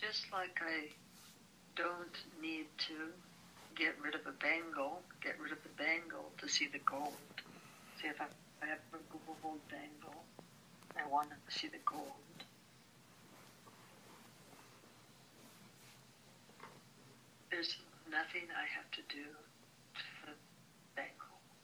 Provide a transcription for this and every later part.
Just like I don't need to get rid of a bangle, get rid of the bangle to see the gold. See, if I have a gold bangle, I want to see the gold. There's nothing I have to do for the bangle.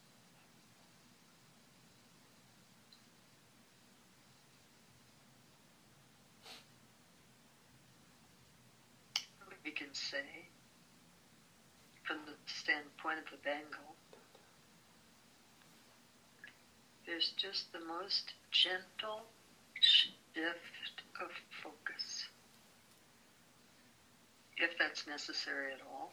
We can say, from the standpoint of the bangle, there's just the most gentle shift of focus, if that's necessary at all.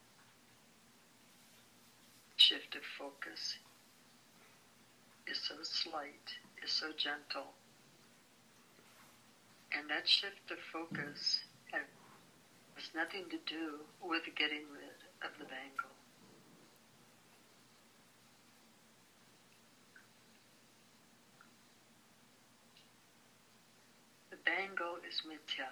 Shift of focus is so slight, is so gentle, and that shift of focus has nothing to do with getting rid of the bangle. The bangle is mithya,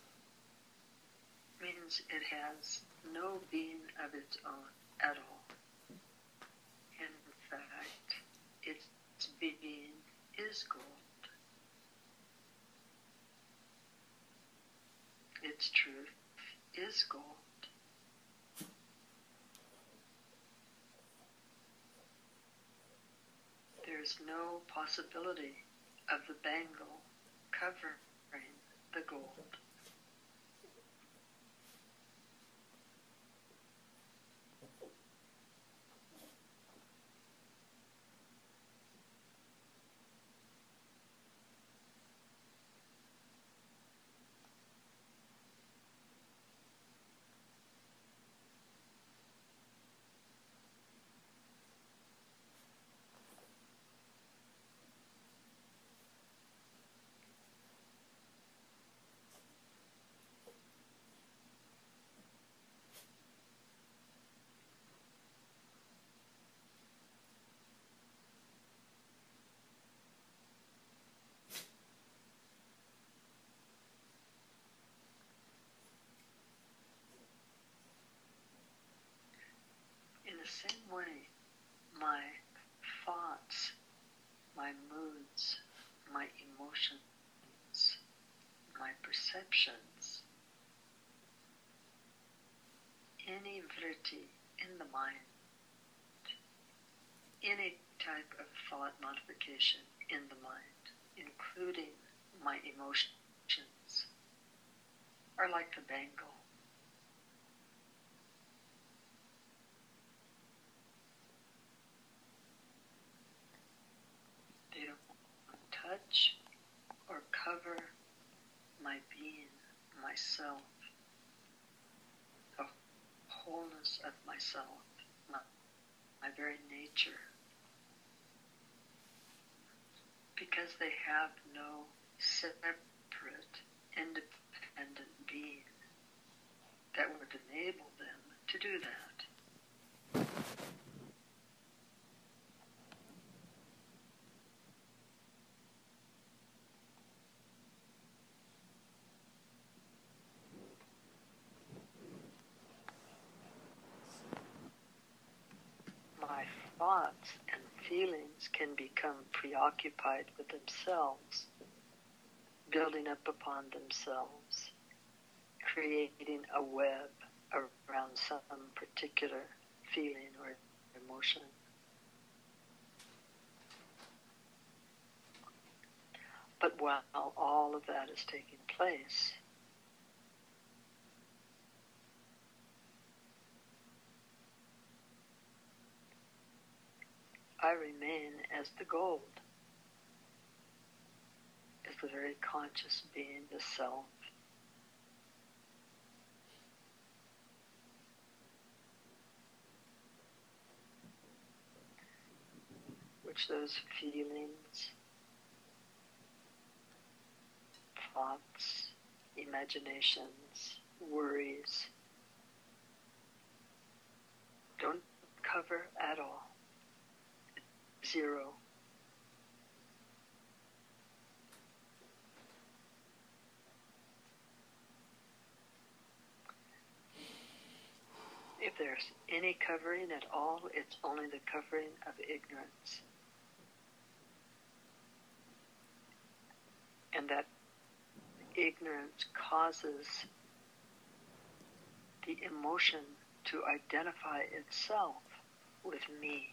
means it has no being of its own at all. In fact, its being is gold. Its truth is gold. There's no possibility of the bangle covering the gold. In the same way, my thoughts, my moods, my emotions, my perceptions, any vritti in the mind, any type of thought modification in the mind, including my emotions, are like the bangle. They don't touch or cover my being, myself, the wholeness of myself, my very nature, because they have no separate, independent being that would enable them to do that. My thoughts and feelings can become preoccupied with themselves, building up upon themselves, creating a web around some particular feeling or emotion. But while all of that is taking place, I remain as the gold, as the very conscious being, the self. Which those feelings, thoughts, imaginations, worries don't cover at all. Zero. there's any covering at all, it's only the covering of ignorance. And that ignorance causes the emotion to identify itself with me.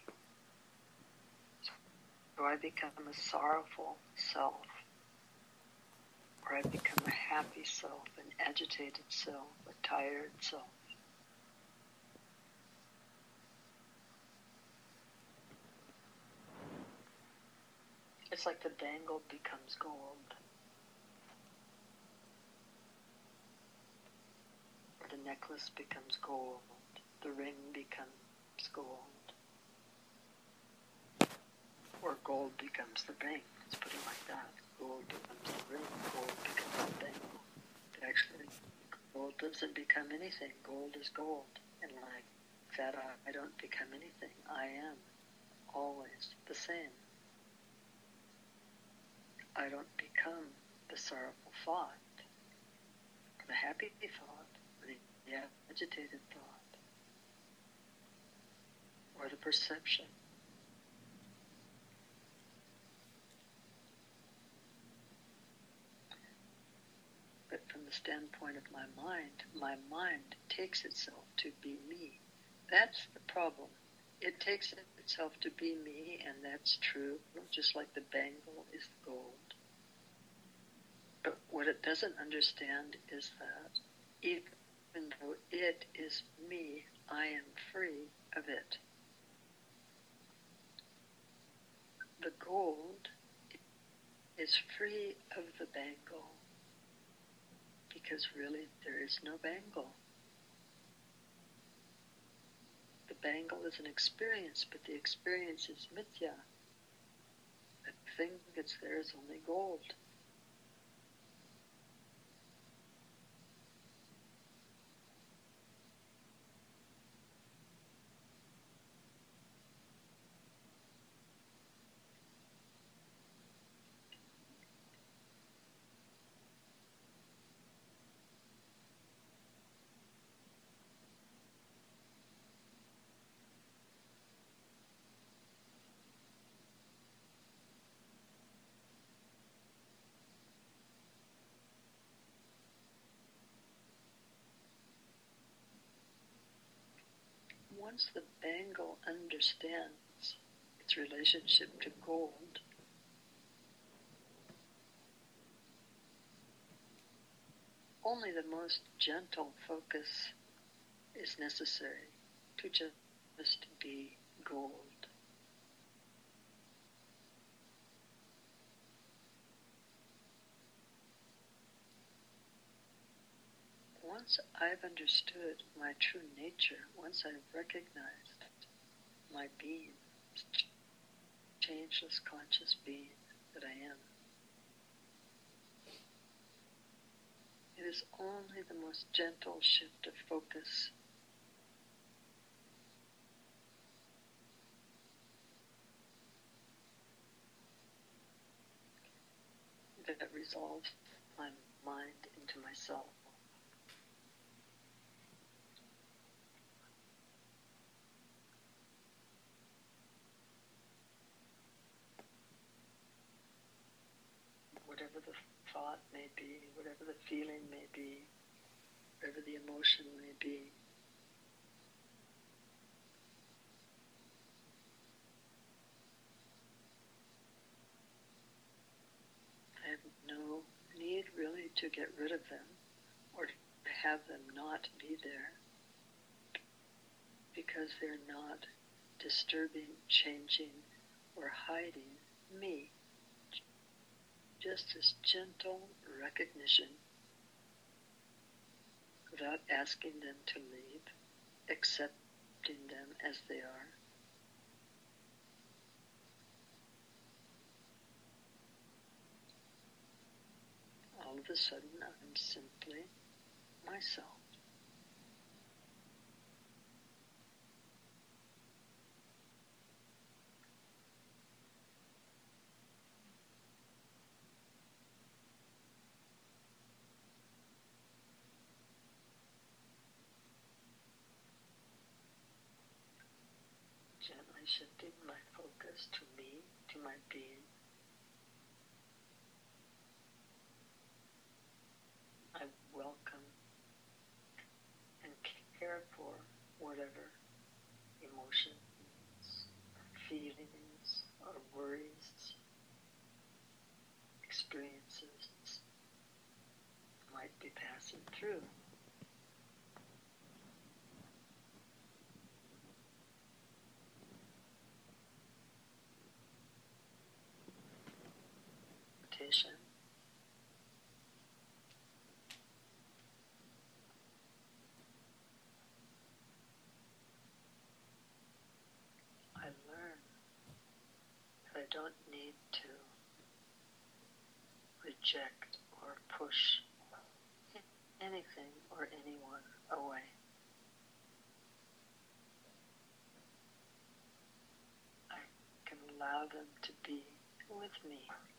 So I become a sorrowful self, or I become a happy self, an agitated self, a tired self. It's like the bangle becomes gold, or the necklace becomes gold, the ring becomes gold, or gold becomes the ring. Let's put it like that. Gold becomes the ring, gold becomes the bangle. Actually, gold doesn't become anything. Gold is gold. And like that, I don't become anything. I am always the same. I don't become the sorrowful thought, or the happy thought, or the agitated thought, or the perception. But from the standpoint of my mind takes itself to be me. That's the problem. It takes itself to be me, and that's true, just like the bangle is the gold. But what it doesn't understand is that even though it is me, I am free of it. The gold is free of the bangle, because really there is no bangle. The bangle is an experience, but the experience is mithya. The thing that's there is only gold. Once the bangle understands its relationship to gold, only the most gentle focus is necessary to just be gold. Once I've understood my true nature, once I've recognized my being, changeless conscious being that I am, it is only the most gentle shift of focus that resolves my mind into myself. Whatever the thought may be, whatever the feeling may be, whatever the emotion may be, I have no need really to get rid of them or to have them not be there, because they're not disturbing, changing, or hiding me. Just this gentle recognition without asking them to leave, accepting them as they are. All of a sudden, I'm simply myself. shifting my focus to me, to my being. I welcome and care for whatever emotions, or feelings, or worries, experiences might be passing through. Meditation. I learn that I don't need to reject or push anything or anyone away. I can allow them to be with me.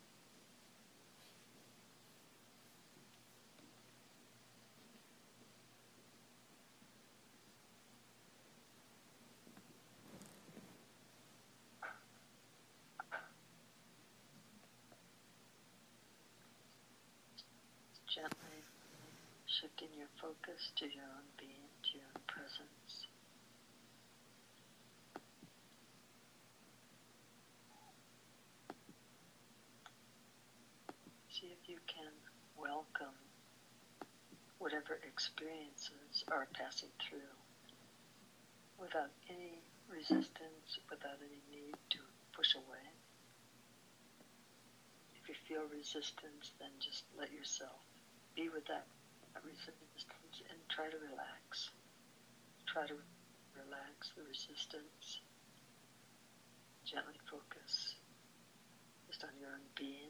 Gently shifting your focus to your own being, to your own presence. See if you can welcome whatever experiences are passing through without any resistance, without any need to push away. If you feel resistance, then just let yourself be with that resistance and try to relax. Try to relax the resistance. Gently focus just on your own being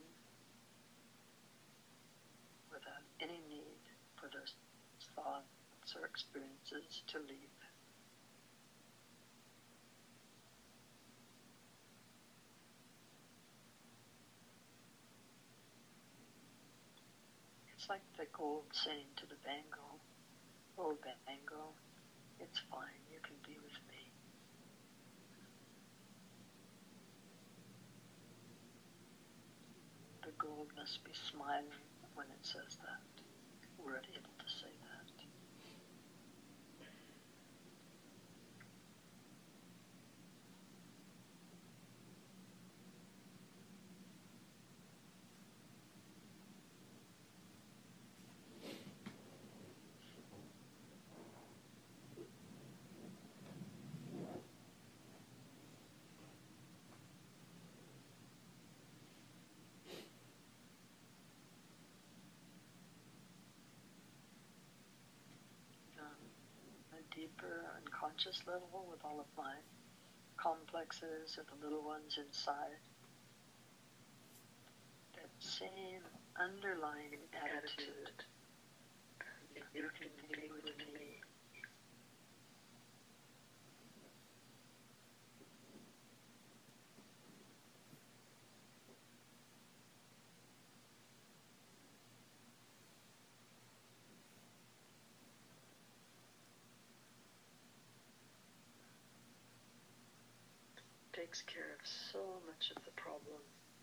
without any need for those thoughts or experiences to leave. It's like the gold saying to the bangle, "Oh, bangle, it's fine, you can be with me." The gold must be smiling when it says that. We're able to say that. On a deeper unconscious level, with all of my complexes or the little ones inside, that same underlying attitude, you can be with me. Takes care of so much of the problem.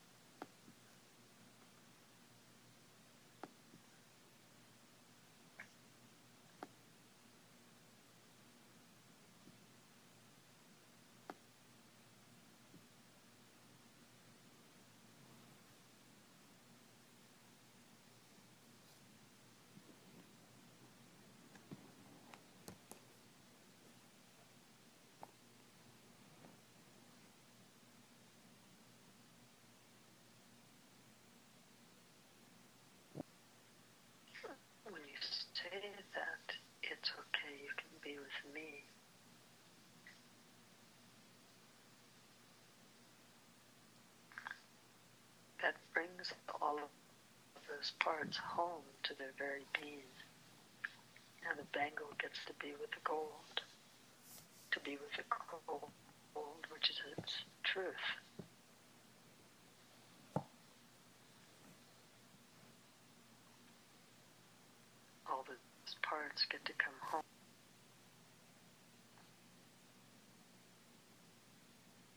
When you say that it's okay, you can be with me, that brings all of those parts home to their very being. And the bangle gets to be with the gold, to be with the gold, which is its truth. All those parts get to come home.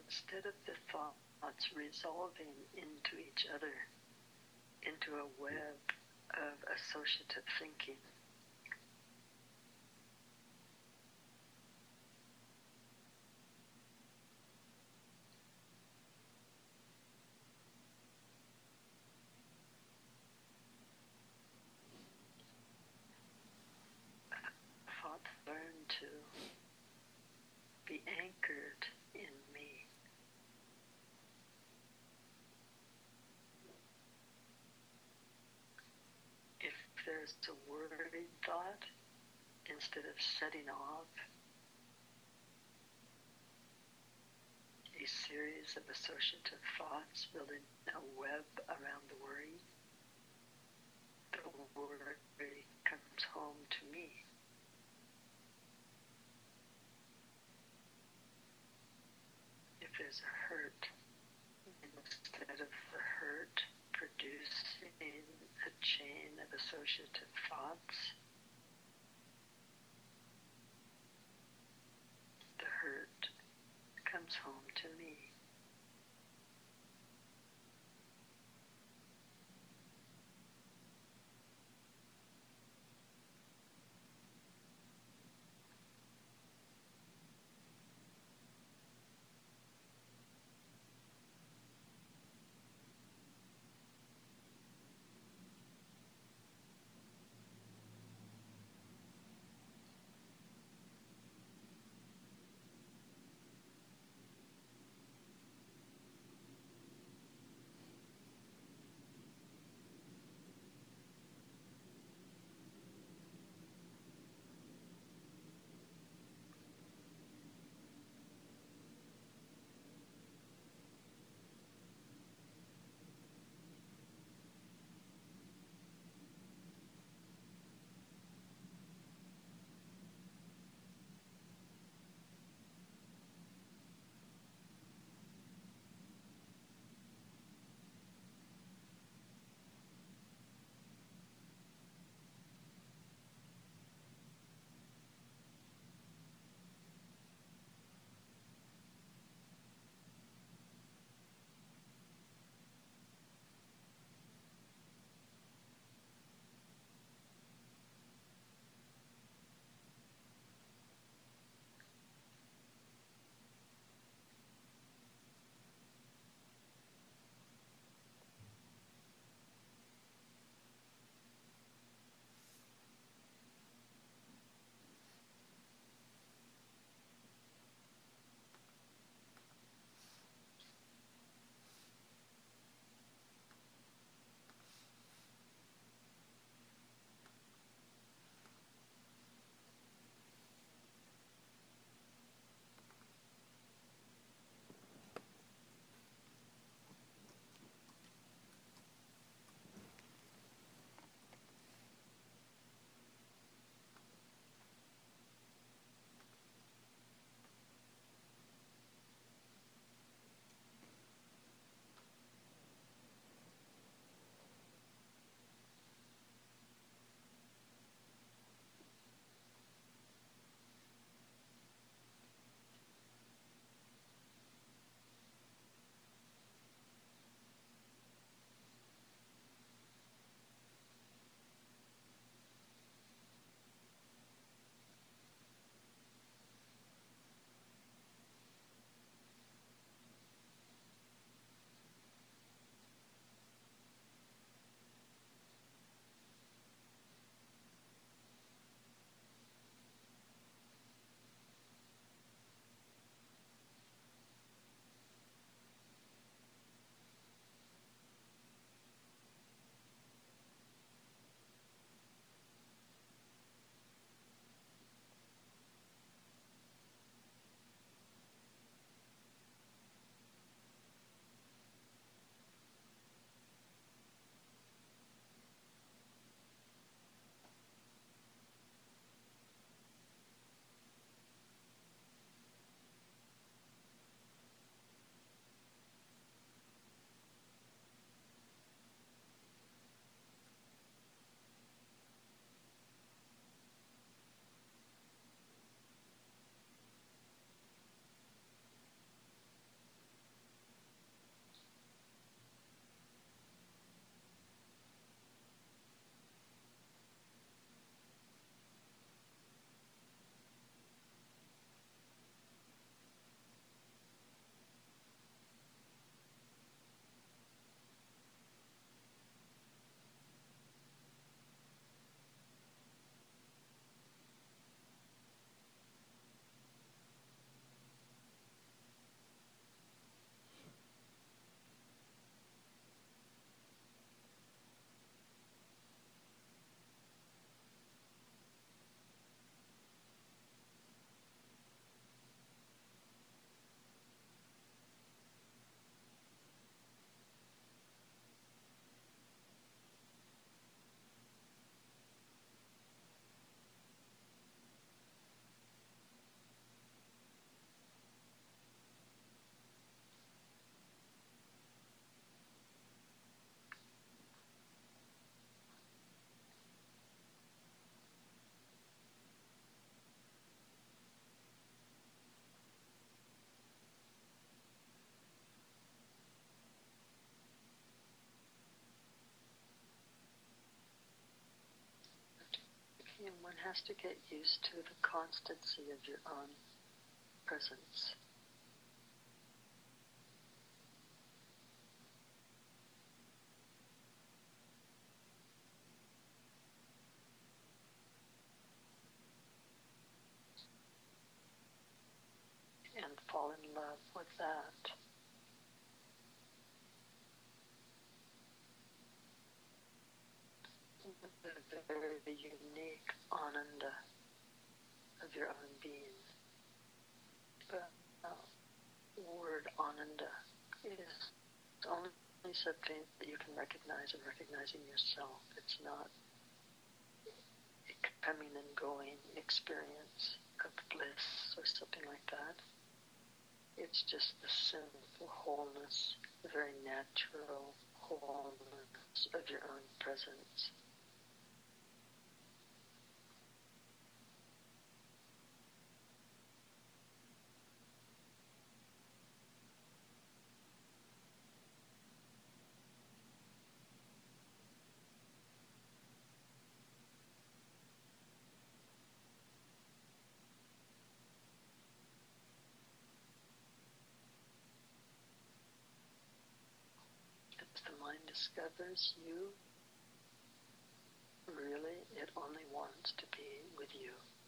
instead of the thoughts resolving into each other, into a web of associative thinking, thoughts learn to be anchored in me. If there's a worried thought, instead of setting off a series of associative thoughts, building a web around the worry comes home to me. If there's a hurt, instead of the hurt producing a chain of associative thoughts, the hurt comes home to me. has to get used to the constancy of your own presence. And fall in love with that. The very unique ananda of your own being. The word ananda is only something that you can recognize and recognize in yourself. It's not a coming and going experience of bliss or something like that. It's just the simple wholeness, the very natural wholeness of your own presence. As the mind discovers you, really it only wants to be with you.